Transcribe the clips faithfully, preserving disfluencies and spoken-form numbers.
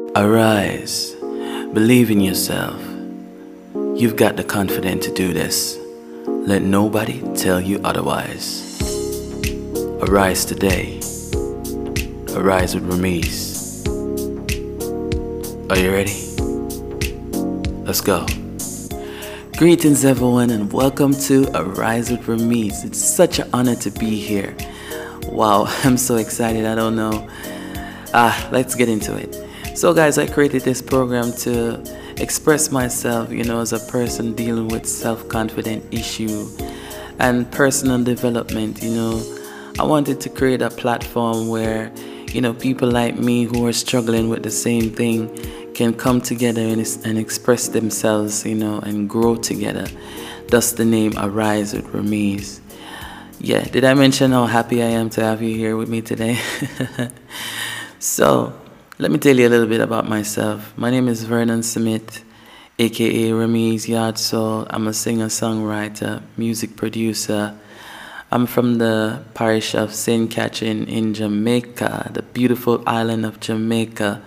Arise, believe in yourself. You've got the confidence to do this. Let nobody tell you otherwise. Arise today. Arise with Ramiz. Are you ready? Let's go. Greetings everyone and welcome to Arise with Ramiz. It's such an honor to be here. Wow, I'm so excited. I don't know. Ah, let's get into it. So guys, I created this program to express myself, you know, as a person dealing with self-confidence issue and personal development. You know, I wanted to create a platform where, you know, people like me who are struggling with the same thing can come together and, and express themselves, you know, and grow together. Thus the name Arise with Ramiz. Yeah, did I mention how happy I am to have you here with me today? So, let me tell you a little bit about myself. My name is Vernon Smith, aka Ramiz Yard Soul. I'm a singer-songwriter, music producer. I'm from the parish of Saint Catherine in Jamaica, the beautiful island of Jamaica.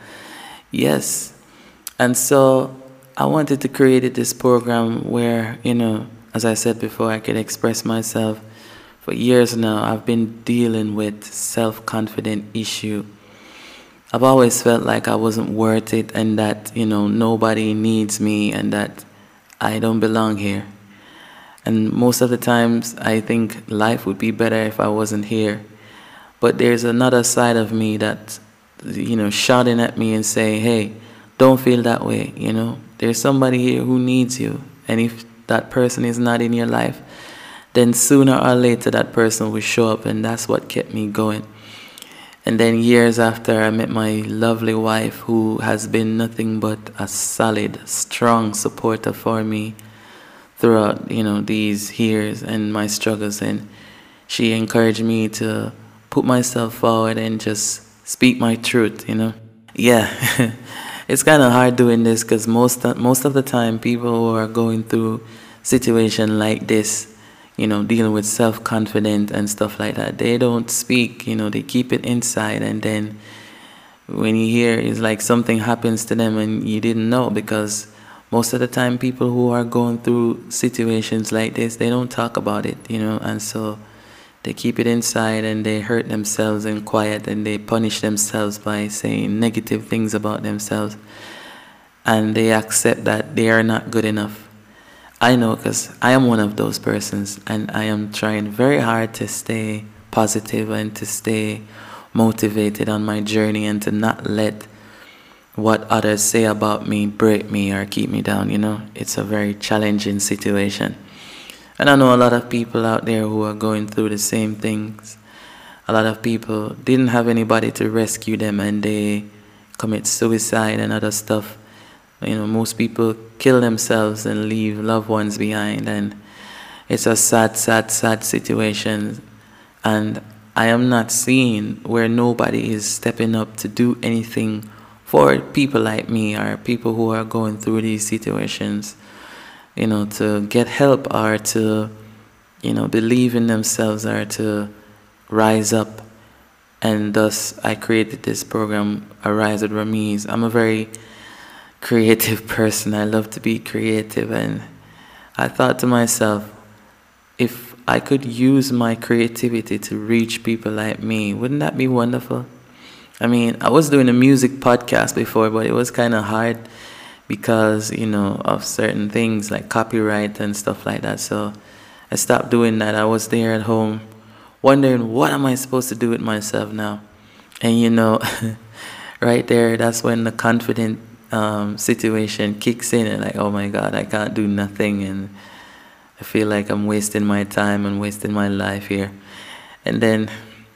Yes. And so I wanted to create this program where, you know, as I said before, I could express myself. For years now, I've been dealing with self-confidence issue. I've always felt like I wasn't worth it and that, you know, nobody needs me and that I don't belong here. And most of the times I think life would be better if I wasn't here. But there's another side of me that, you know, shouting at me and saying, hey, don't feel that way, you know. There's somebody here who needs you. And if that person is not in your life, then sooner or later that person will show up, and that's what kept me going. And then years after, I met my lovely wife who has been nothing but a solid, strong supporter for me throughout, you know, these years and my struggles. And she encouraged me to put myself forward and just speak my truth, you know. Yeah, it's kind of hard doing this because most, most of the time people who are going through situation like this, you know, dealing with self-confidence and stuff like that, they don't speak, you know, they keep it inside, and then when you hear it's like something happens to them and you didn't know, because most of the time people who are going through situations like this, they don't talk about it, you know, and so they keep it inside and they hurt themselves in quiet and they punish themselves by saying negative things about themselves, and they accept that they are not good enough. I know, because I am one of those persons, and I am trying very hard to stay positive and to stay motivated on my journey and to not let what others say about me break me or keep me down, you know. It's a very challenging situation. And I know a lot of people out there who are going through the same things. A lot of people didn't have anybody to rescue them and they commit suicide and other stuff. You know, most people kill themselves and leave loved ones behind, and it's a sad, sad, sad situation. And I am not seeing where nobody is stepping up to do anything for people like me or people who are going through these situations, you know, to get help or to, you know, believe in themselves or to rise up. And thus I created this program, Arise with Ramiz. I'm a very creative person. I love to be creative, and I thought to myself, if I could use my creativity to reach people like me, wouldn't that be wonderful? I mean, I was doing a music podcast before, but it was kind of hard because, you know, of certain things like copyright and stuff like that. So I stopped doing that. I was there at home wondering, what am I supposed to do with myself now? And you know, right there, that's when the confident Um, situation kicks in, and like, oh my God, I can't do nothing, and I feel like I'm wasting my time and wasting my life here. And then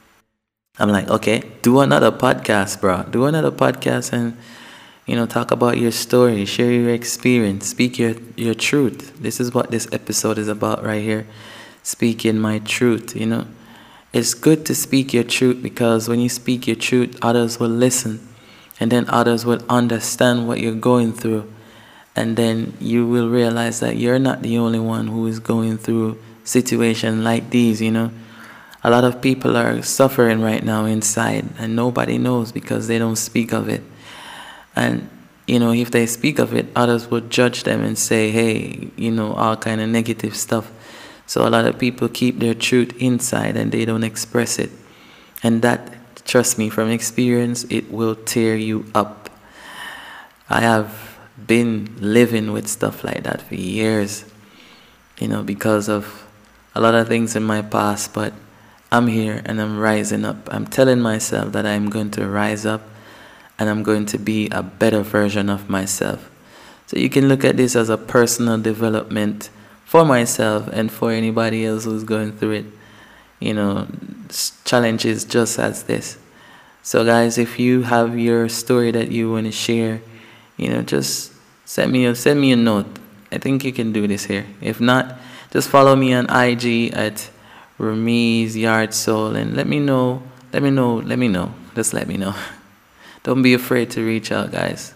I'm like, okay, do another podcast, bro. Do another podcast and, you know, talk about your story, share your experience, speak your, your truth. This is what this episode is about right here. Speaking my truth, you know. It's good to speak your truth because when you speak your truth, others will listen. And then others will understand what you're going through. And then you will realize that you're not the only one who is going through situations like these, you know. A lot of people are suffering right now inside and nobody knows because they don't speak of it. And, you know, if they speak of it, others would judge them and say, hey, you know, all kind of negative stuff. So a lot of people keep their truth inside and they don't express it. And that, trust me, from experience, it will tear you up. I have been living with stuff like that for years, you know, because of a lot of things in my past, but I'm here and I'm rising up. I'm telling myself that I'm going to rise up and I'm going to be a better version of myself. So you can look at this as a personal development for myself and for anybody else who's going through it. You know, challenges just as this. So guys, if you have your story that you want to share, you know, just send me a send me a note. I think you can do this here. If not, just follow me on I G at Ramiz Yard Soul and let me know. Let me know. Let me know. Just let me know. Don't be afraid to reach out, guys.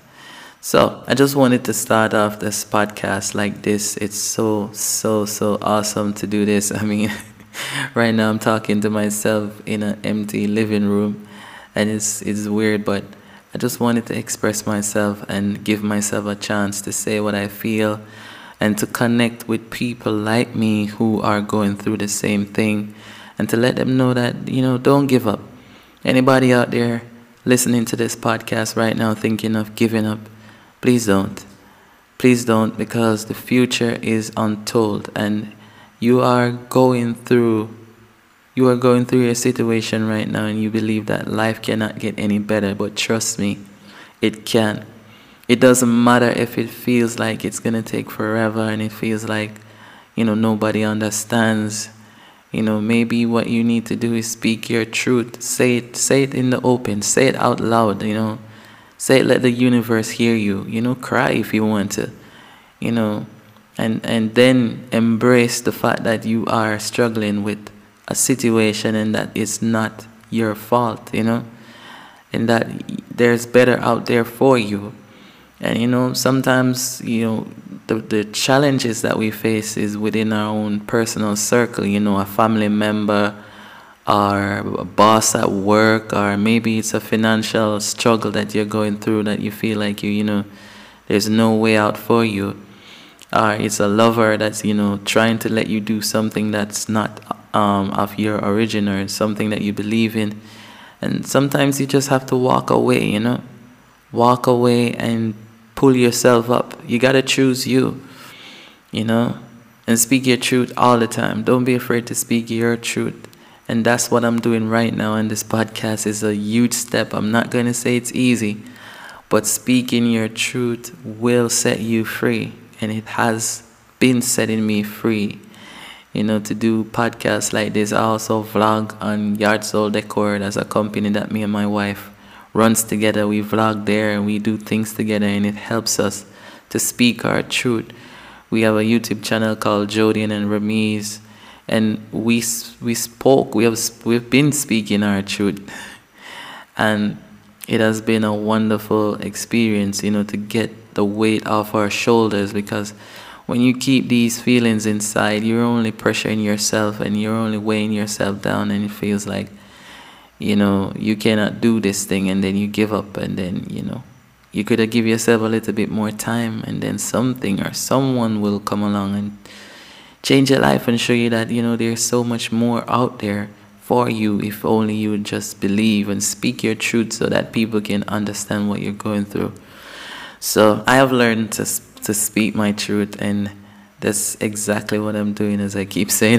So I just wanted to start off this podcast like this. It's so so so awesome to do this. I mean, right now I'm talking to myself in an empty living room, and it's it's weird, but I just wanted to express myself and give myself a chance to say what I feel and to connect with people like me who are going through the same thing and to let them know that, you know, don't give up. Anybody out there listening to this podcast right now thinking of giving up, please don't. Please don't, because the future is untold and you are going through You are going through your situation right now and you believe that life cannot get any better, but trust me, it can. It doesn't matter if it feels like it's going to take forever and it feels like, you know, nobody understands. You know, maybe what you need to do is speak your truth. Say it, say it in the open. Say it out loud, you know. Say it, let the universe hear you. You know, cry if you want to, you know, and, and then embrace the fact that you are struggling with a situation and that it's not your fault, you know, and that there's better out there for you. And, you know, sometimes, you know, the, the challenges that we face is within our own personal circle, you know, a family member or a boss at work, or maybe it's a financial struggle that you're going through that you feel like you, you know, there's no way out for you. Or it's a lover that's, you know, trying to let you do something that's not um, of your origin or something that you believe in. And sometimes you just have to walk away, you know. Walk away and pull yourself up. You got to choose you, you know, and speak your truth all the time. Don't be afraid to speak your truth. And that's what I'm doing right now. And this podcast is a huge step. I'm not going to say it's easy, but speaking your truth will set you free. And it has been setting me free, you know, to do podcasts like this. I also vlog on Yard Soul Decor. That's a company that me and my wife runs together. We vlog there and we do things together, and it helps us to speak our truth. We have a YouTube channel called Jodian and Ramiz, and we we spoke. We have we've been speaking our truth, and it has been a wonderful experience, you know, to get the weight off our shoulders, because when you keep these feelings inside, you're only pressuring yourself and you're only weighing yourself down, and it feels like, you know, you cannot do this thing, and then you give up, and then, you know, you could have give yourself a little bit more time, and then something or someone will come along and change your life and show you that, you know, there's so much more out there for you if only you would just believe and speak your truth so that people can understand what you're going through. So I have learned to to speak my truth, and that's exactly what I'm doing, as I keep saying.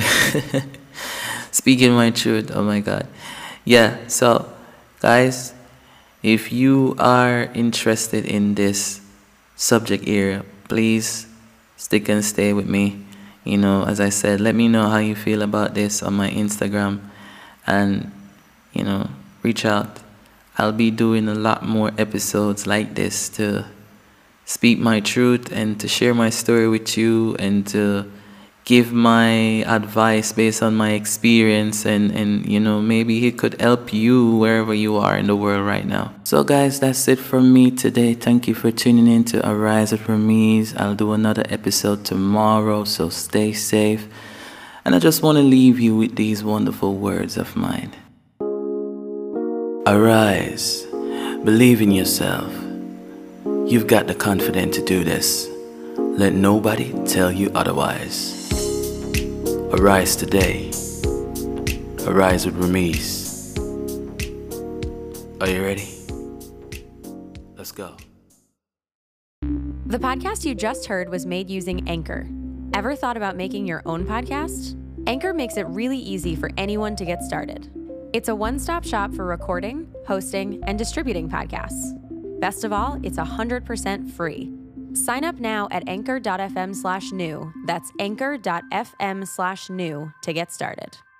Speaking my truth, oh my God. Yeah, so guys, if you are interested in this subject area, please stick and stay with me. You know, as I said, let me know how you feel about this on my Instagram, and, you know, reach out. I'll be doing a lot more episodes like this to speak my truth and to share my story with you and to give my advice based on my experience, and, and you know, maybe it could help you wherever you are in the world right now. So guys, that's it from me today. Thank you for tuning in to Arise with Ramiz. I'll do another episode tomorrow, so stay safe. And I just want to leave you with these wonderful words of mine. Arise, believe in yourself, You've got the confidence to do this. Let nobody tell you otherwise. Arise today. Arise with Ramiz. Are you ready? Let's go. The podcast you just heard was made using Anchor. Ever thought about making your own podcast? Anchor makes it really easy for anyone to get started. It's a one-stop shop for recording, hosting, and distributing podcasts. Best of all, it's one hundred percent free. Sign up now at anchor.fm slash new. That's anchor.fm slash new to get started.